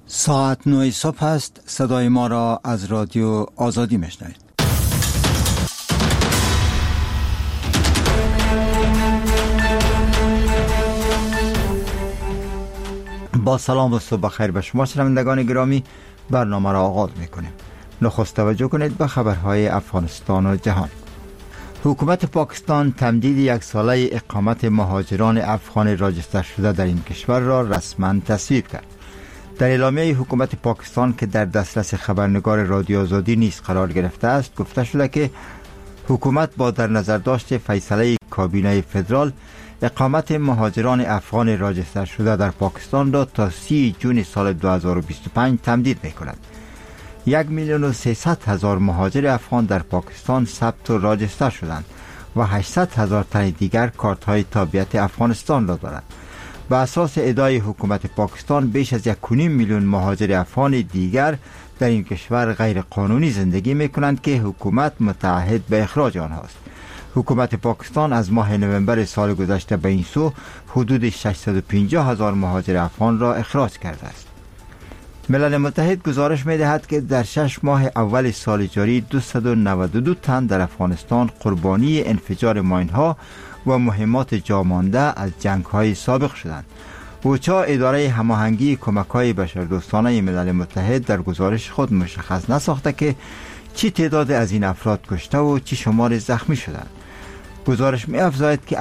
ساعت 9 صبح است. صدای ما را از رادیو آزادی میشنوید. با سلام و صبح بخیر به شما شنوندگان گرامی، برنامه را آغاز میکنیم. نخست توجه کنید به خبرهای افغانستان و جهان. حکومت پاکستان تمدید 1 ساله اقامت مهاجران افغان راجستر شده در این کشور را رسما تصویب کرد. در اعلامیه حکومت پاکستان که در دسترس خبرنگار رادیو آزادی نیز قرار گرفته است گفته شده که حکومت با در نظر داشت فیصله کابینه فدرال اقامت مهاجران افغان راجستر شده در پاکستان را تا 30 جون سال 2025 تمدید می‌کند. 1,300,000 مهاجر افغان در پاکستان ثبت و راجستر شدند و 800,000 تن دیگر کارت‌های تابعیت افغانستان را دارند. به اساس ادعای حکومت پاکستان بیش از 1.5 میلیون مهاجر افغان دیگر در این کشور غیر قانونی زندگی می‌کنند که حکومت متعهد به اخراج آنهاست. حکومت پاکستان از ماه نوامبر سال گذشته به این سو حدود 650,000 مهاجر افغان را اخراج کرده است. ملل متحد گزارش می‌دهد که در 6 ماه اول سال جاری 292 تن در افغانستان قربانی انفجار ماین‌ها و مهمات جامانده از جنگ‌های سابق شدند. اوچا اداره هماهنگی کمک‌های بشردوستانه ملل متحد در گزارش خود مشخص نساخته که چی تعداد از این افراد کشته و چی شمار زخمی شدند. گزارش می‌افزاید که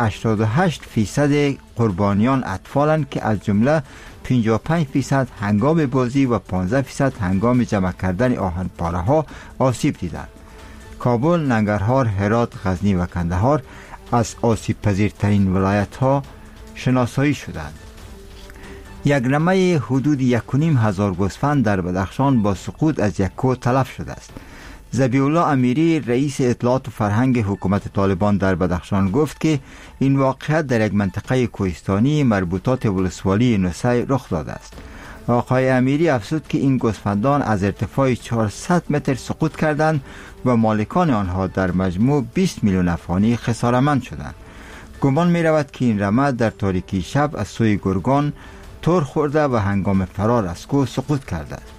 88% قربانیان اطفالند که از جمله 55% هنگام بازی و 15% هنگام جمع کردن آهن‌پاره‌ها آسیب دیدند. کابل، ننگرهار، هرات، غزنی و کندهار از آسیب پذیرترین ولایت‌ها شناسایی شدند. یک نمه حدود 1,500 گوسفند در بدخشان با سقوط از یک کوه تلف شده است. ذبیح الله امیری رئیس اطلاعات و فرهنگ حکومت طالبان در بدخشان گفت که این واقعیت در یک منطقه کوهستانی مربوطات ولسوالی نوسه رخ داده است. آقای امیری افزود که این گوسفندان از ارتفاع 400 متر سقوط کردند و مالکان آنها در مجموع 20 میلیون افغانی خسارتمند شدند. گمان می رود که این رمه در تاریکی شب از سوی گرگان تور خورده و هنگام فرار از کوه سقوط کرده است.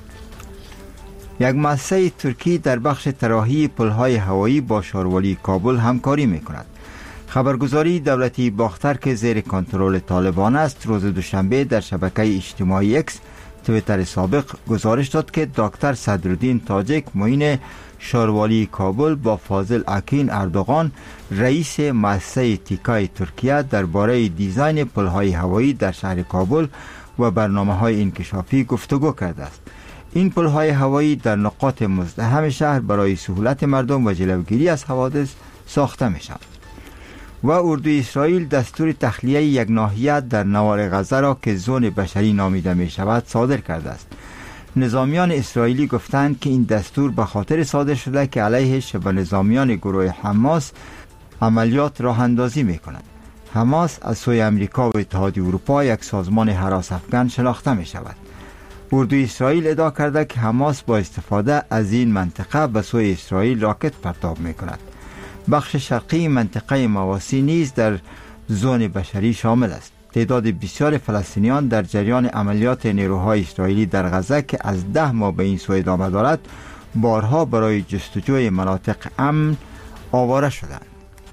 یک مؤسسه ترکی در بخش طراحی پل‌های هوایی با شاروالی کابل همکاری می‌کند. خبرگزاری دولتی باختر که زیر کنترل طالبان است روز دوشنبه در شبکه اجتماعی اکس توییتر سابق گزارش داد که دکتر صدرالدین تاجک معین شاروالی کابل با فاضل اکین اردوغان رئیس مؤسسه تیکای ترکیه درباره دیزاین پل‌های هوایی در شهر کابل و برنامه‌های انکشافی گفتگو کرده است. این پل‌های هوایی در نقاط مزدحم شهر برای سهولت مردم و جلوگیری از حوادث ساخته می‌شوند. و اردوی اسرائیل دستور تخلیه یک ناحیه در نوار غزه را که زون بشری نامیده می‌شود صادر کرده است. نظامیان اسرائیلی گفتند که این دستور به خاطر صادر شده که علیه شبه نظامیان گروه حماس عملیات راه اندازی می‌کند. حماس از سوی امریکا و اتحادیه اروپا یک سازمان هراس افکن شناخته می‌شود. اردوی اسرائیل ادعا کرده که حماس با استفاده از این منطقه به سوی اسرائیل راکت پرتاب می‌کند. بخش شرقی منطقه مواسی نیز در زون بشری شامل است. تعداد بسیار فلسطینیان در جریان عملیات نیروهای اسرائیلی در غزه که از 10 ماه به این سو ادامه دارد بارها برای جستجوی مناطق امن آواره شدند.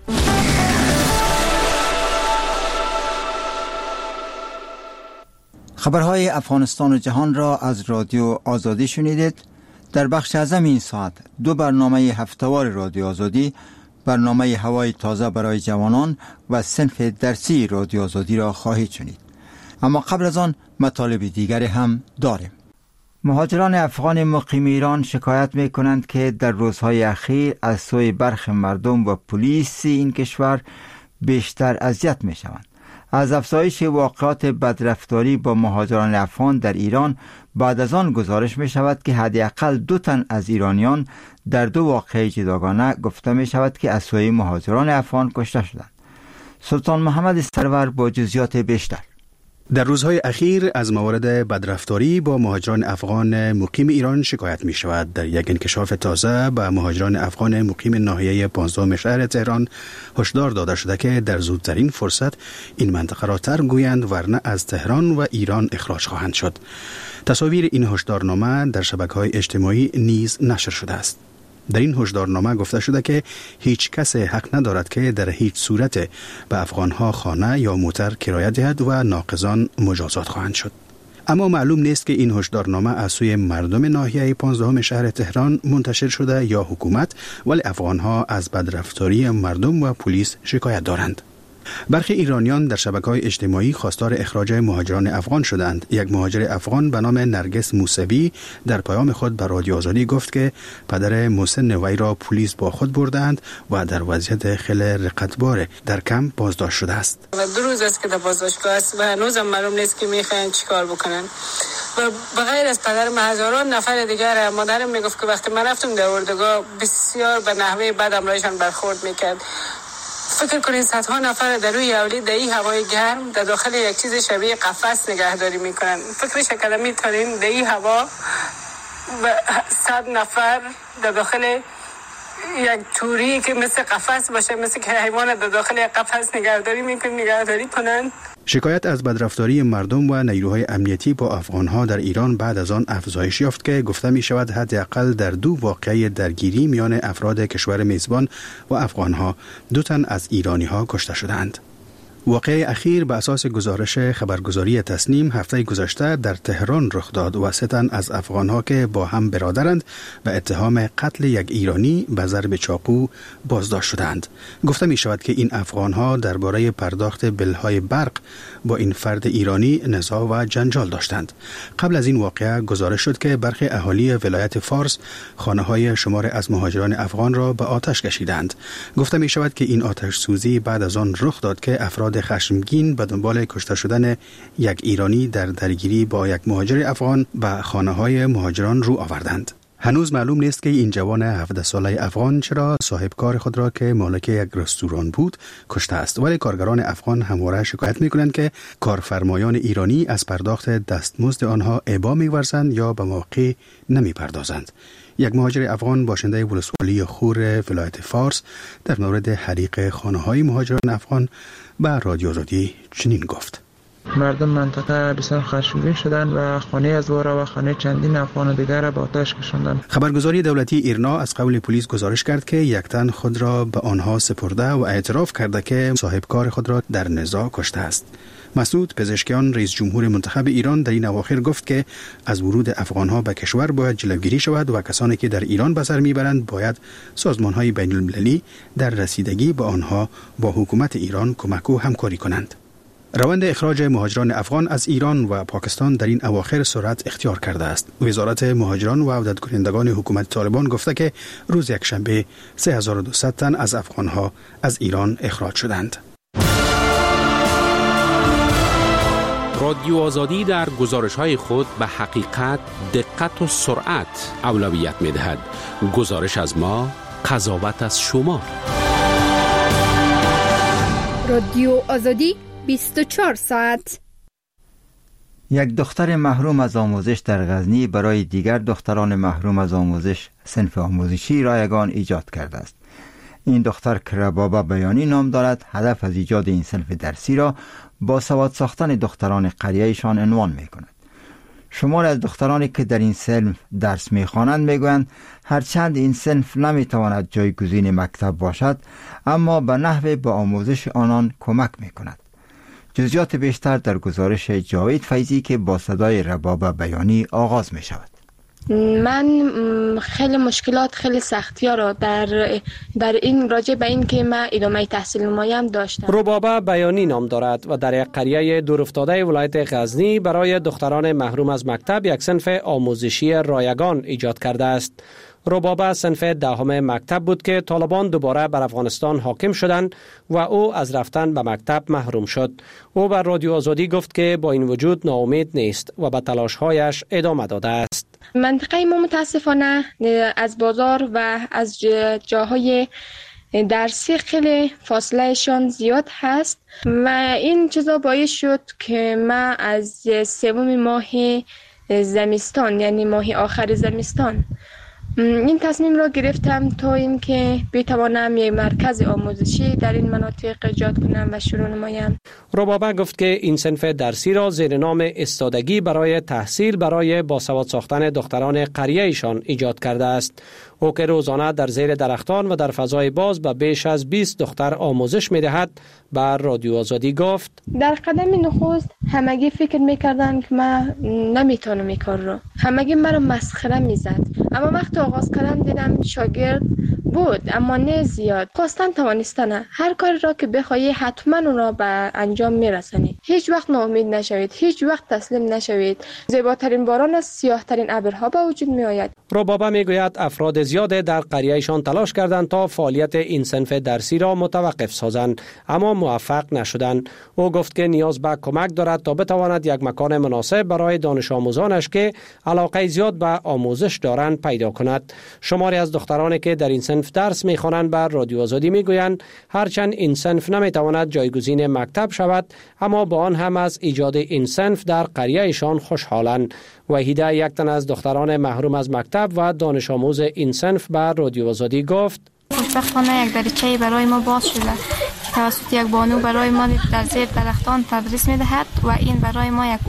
خبرهای افغانستان و جهان را از رادیو آزادی شنیدید. در بخش اعظم این ساعت 2 برنامه هفته‌وار رادیو آزادی، برنامه هوای تازه برای جوانان و صنف درسی رادیو آزادی را خواهید شنید. اما قبل از آن مطالب دیگری هم داریم. مهاجران افغان مقیم ایران شکایت می کنند که در روزهای اخیر از سوی برخی مردم و پلیس این کشور بیشتر اذیت می شوند. از افزایش واقعات بدرفتاری با مهاجران افغان در ایران بعد از آن گزارش می شود که حداقل 2 تن از ایرانیان در 2 واقعه جداگانه گفته می شود که از سوی مهاجران افغان کشته شدند. سلطان محمد سرور با جزئیات بیشتر. در روزهای اخیر از موارد بدرفتاری با مهاجران افغان مقیم ایران شکایت می شود. در یک انکشاف تازه به مهاجران افغان مقیم ناحیه 15 شهر تهران هشدار داده شده که در زودترین فرصت این منطقه را ترک گویند ورنه از تهران و ایران اخراج خواهند شد. تصاویر این هشدارنامه در شبکه‌های اجتماعی نیز نشر شده است. در این هشدارنامه گفته شده که هیچ کس حق ندارد که در هیچ صورت به افغانها خانه یا موتر کرایه دهد و ناقضان مجازات خواهند شد. اما معلوم نیست که این هشدارنامه از سوی مردم ناحیه 15 شهر تهران منتشر شده یا حکومت، ولی افغانها از بدرفتاری مردم و پلیس شکایت دارند. برخی ایرانیان در شبکه‌های اجتماعی خواستار اخراج مهاجران افغان شدند. یک مهاجر افغان به نام نرگس موسوی در پیام خود به رادیو آزادی گفت که پدر مسن وی را پلیس با خود بردند و در وضعیت خیلی رقتبار در کمپ بازداشت شده است. دو روز است که در بازداشتگاه است و هنوزم معلوم نیست که میخواین چیکار بکنن. و بغیر از پدرم هزاران نفر دیگر، مادرم میگفت که وقتی من رفتم در اردوگاه بسیار به نحوه بد امرایشان برخورد میکرد. فکر کنید صدها نفر در روی اولی در این هوای گرم در داخل یک چیز شبیه قفس نگهداری میکنن. فکرش کردم میتونین در این هوا 100 نفر در داخل یک توری که مثل قفس باشه، مثل که حیوان در داخل یک قفس نگهداری کنن. شکایت از بدرفتاری مردم و نیروهای امنیتی با افغانها در ایران بعد از آن افزایش یافت که گفته می شود حداقل در 2 واقعه درگیری میان افراد کشور میزبان و افغانها 2 تن از ایرانی ها کشته شدند. واقعه اخیر به اساس گزارش خبرگزاری تسنیم هفته گذشته در تهران رخ داد و 3 تن از افغانها که با هم برادرند به اتهام قتل یک ایرانی به ضرب چاقو بازداشت شدند. گفته می شود که این افغانها درباره پرداخت بلهای برق با این فرد ایرانی نزاع و جنجال داشتند. قبل از این واقعه گزارش شد که برخی اهالی ولایت فارس خانه‌های شمار از مهاجران افغان را به آتش کشیدند. گفته می شود که این آتش سوزی بعد از آن رخ داد که افراد خشمگین به دنبال کشته شدن یک ایرانی در درگیری با یک مهاجر افغان به خانه‌های مهاجران رو آوردند. هنوز معلوم نیست که این جوان 17 ساله افغان چرا صاحب کار خود را که مالک یک رستوران بود کشته است، ولی کارگران افغان همواره شکایت می‌کنند که کارفرمایان ایرانی از پرداخت دستمزد آنها ابا می‌ورزند یا به موقع نمی‌پردازند. یک مهاجر افغان باشنده ولسوالی خور ولایت فارس در مورد حریق خانه‌های مهاجران افغان به رادیو آزادی چنین گفت: مردم منطقه بسیار خشمگین شدند و خانه از وارا و خانه چندین افغان دیگر را به آتش کشاندند. خبرگزاری دولتی ایرنا از قول پلیس گزارش کرد که یک تن خود را به آنها سپرده و اعتراف کرده که صاحب کار خود را در نزاع کشته است. مسعود پزشکیان رئیس جمهور منتخب ایران در این اواخر گفت که از ورود افغانها به کشور باید جلوگیری شود و کسانی که در ایران به سر میبرند باید سازمان‌های بین‌المللی در رسیدگی به آنها با حکومت ایران کمک و همکاری کنند. روند اخراج مهاجران افغان از ایران و پاکستان در این اواخر سرعت اختیار کرده است. وزارت مهاجران و عودت کنندگان حکومت طالبان گفته که روز یکشنبه 3200 تن از افغانها از ایران اخراج شدند. رادیو آزادی در گزارش‌های خود به حقیقت، دقت و سرعت اولویت می‌دهد. گزارش از ما، قضاوت از شما. رادیو آزادی 24 ساعت. یک دختر محروم از آموزش در غزنی برای دیگر دختران محروم از آموزش صنف آموزشی رایگان ایجاد کرده است. این دختر که ربابه بیانی نام دارد، هدف از ایجاد این صنف درسی را با سواد ساختن دختران قریه‌شان عنوان می کند. شمار از دخترانی که در این صنف درس می خوانند می گویند هرچند این صنف نمی تواند جایگزین مکتب باشد، اما به نحو به آموزش آنان کمک می کند. جزئیات بیشتر در گزارش جاوید فیضی که با صدای ربابه بیانی آغاز می شود. من خیلی مشکلات، خیلی سختی‌ها را در این راجع به این که من ادامه تحصیل نمایم داشتم. ربابه بیانی نام دارد و در یک قریه دورافتاده ولایت غزنی برای دختران محروم از مکتب یک صنف آموزشی رایگان ایجاد کرده است. ربابه صنف 10 مکتب بود که طالبان دوباره بر افغانستان حاکم شدند و او از رفتن به مکتب محروم شد. او بر رادیو آزادی گفت که با این وجود ناامید نیست و به تلاش‌هایش ادامه داده است. منطقه ما متاسفانه از بازار و از جاهای درسی خیلی فاصلهشان زیاد هست و این چیزا باعث شد که من از 3 ماه زمستان، یعنی ماه آخر زمستان، این تصمیم را گرفتم تا اینکه بتوانم یک مرکز آموزشی در این مناطق ایجاد کنم و شروع نمایم. ربابه گفت که این صنف درسی را زیر نام استادگی برای تحصیل برای باسواد ساختن دختران قریه ایشان ایجاد کرده است. او که روزانه در زیر درختان و در فضای باز به بیش از 20 دختر آموزش می‌دهد بر رادیو آزادی گفت در قدم نخست همگی فکر می‌کردند که من نمی‌تونم این کار را. همگی مرا مسخره می‌زد. اما وقتی آغاز کردم دیدم شاگرد بود اما نه زیاد. خواستن توانستن هر کاری را که بخواهی حتما اون را به انجام می‌رسانی. هیچ وقت ناامید نشوید. هیچ وقت تسلیم نشوید. زیباترین باران از سیاه‌ترین ابرها به وجود می‌آید. ربابه میگوید افراد زیاد در قریه‌شان تلاش کردند تا فعالیت این صنف درسی را متوقف سازند اما موفق نشدند. او گفت که نیاز به کمک دارد تا بتواند یک مکان مناسب برای دانش آموزانش که علاقه زیاد به آموزش دارند پیدا کند. شماری از دخترانی که در این صنف درس می‌خوانند بر رادیو آزادی میگویند هرچند این صنف نمیتواند جایگزین مکتب شود اما با آن هم از ایجاد این صنف در قریه‌شان خوشحالند. وحیده یک تن از دختران محروم از مکتب و دانش آموز این صنف بر رادیو آزادی گفت خوشبختانه یک دریچه برای ما باز شده توسط یک بانو برای ما در زیر درختان تدریس می‌دهد و این برای ما یک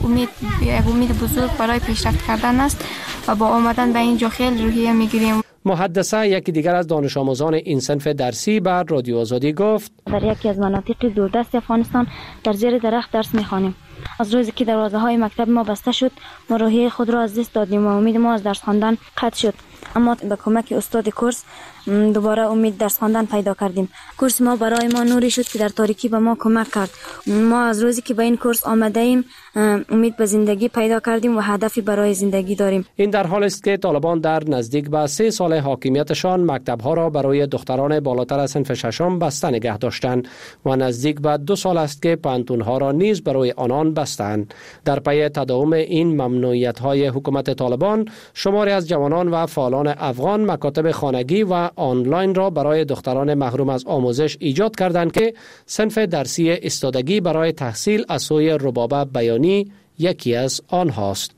امید بزرگ برای پیشرفت کردن است و با آمدن به اینجا خیلی روحیه می‌گیریم. محدثه یکی دیگر از دانش آموزان این صنف درسی بر رادیو آزادی گفت در یکی از مناطق دوردست افغانستان در زیر درخت درس می‌خوانیم. از روزی که دروازه‌های مکتب ما بسته شد ما روحیه خود را از دست دادیم و امید ما از درس خواندن قطع شد اما با کمک استاد کورس دوباره امید درس خواندن پیدا کردیم. کورس ما برای ما نوری شد که در تاریکی به ما کمک کرد. ما از روزی که به این کورس آمده ایم امید به زندگی پیدا کردیم و هدفی برای زندگی داریم. این در حال است که طالبان در نزدیک به 3 سال حاکمیتشان مکتب‌ها را برای دختران بالاتر از صنف ششم بسته نگه داشتند و نزدیک به 2 سال است که پانتون‌ها را نیز برای آنان بستند. در پی تداوم این ممنوعیت‌های حکومت طالبان شماری از جوانان و فعالان افغان مکاتب خانگی و آنلاین را برای دختران محروم از آموزش ایجاد کردند که صنف درسی استادگی برای تحصیل از سوی ربابه بیانی یکی از آنهاست.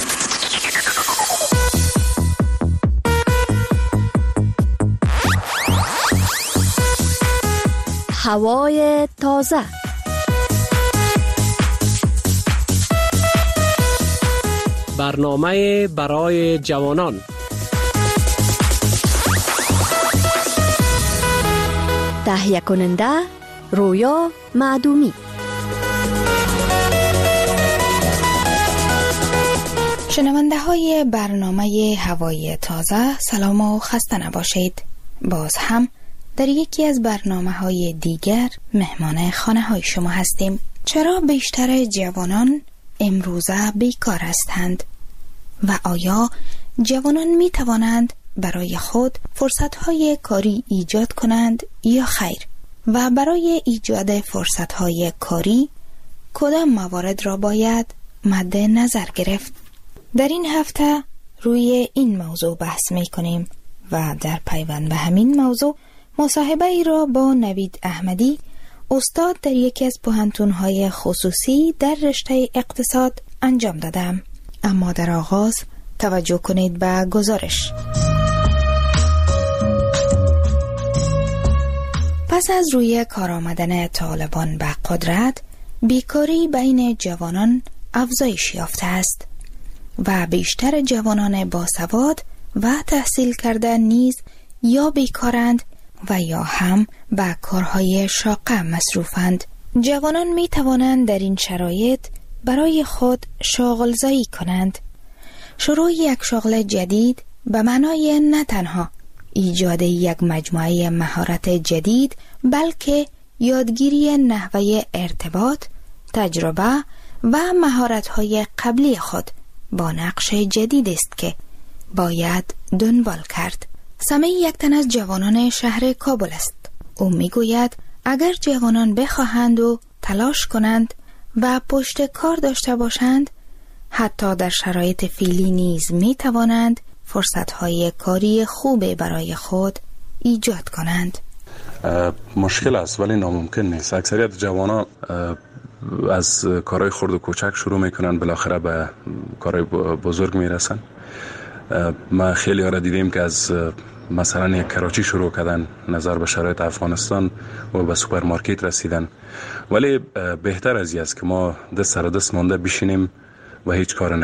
هوای تازه برنامه برای جوانان تهیه کننده رویا معدومی. شنونده های برنامه هوای تازه سلام و خسته نباشید. باز هم در یکی از برنامه های دیگر مهمان خانه های شما هستیم. چرا بیشتر جوانان امروزه بیکار هستند و آیا جوانان می توانند برای خود فرصت‌های کاری ایجاد کنند یا خیر؟ و برای ایجاد فرصت‌های کاری کدام موارد را باید مد نظر گرفت؟ در این هفته روی این موضوع بحث می‌کنیم و در پیوند به همین موضوع مصاحبه ای را با نوید احمدی استاد در یکی از پوهنتون‌های خصوصی در رشته اقتصاد انجام دادم. اما در آغاز توجه کنید به گزارش. پس از روی کار آمدن طالبان به قدرت، بیکاری بین جوانان افزایش یافته است و بیشتر جوانان باسواد و تحصیل کرده نیز یا بیکارند و یا هم به کارهای شاقه مصروفند. جوانان می توانند در این شرایط برای خود شاغل‌زایی کنند. شروع یک شغل جدید به معنای نه تنها ایجاد یک مجموعه مهارت جدید بلکه یادگیری نحوه ارتباط، تجربه و مهارت‌های قبلی خود با نقش جدید است که باید دنبال کرد. سمی یک تن از جوانان شهر کابل است. او میگوید اگر جوانان بخواهند و تلاش کنند و پشت کار داشته باشند، حتی در شرایط فعلی نیز می توانند فرصت‌های کاری خوب برای خود ایجاد کنند. مشکل است ولی ناممکن نیست. اکثریت جوانان از کارهای خرد و کوچک شروع میکنن، بالاخره به کارهای بزرگ میرسن. ما خیلی ها را دیدیم که از مثلا یک کراچی شروع کردن نظر به شرایط افغانستان و به سوپرمارکت رسیدن، ولی بهتر از این است که ما دست سر دست مانده بشینیم و هیچ کار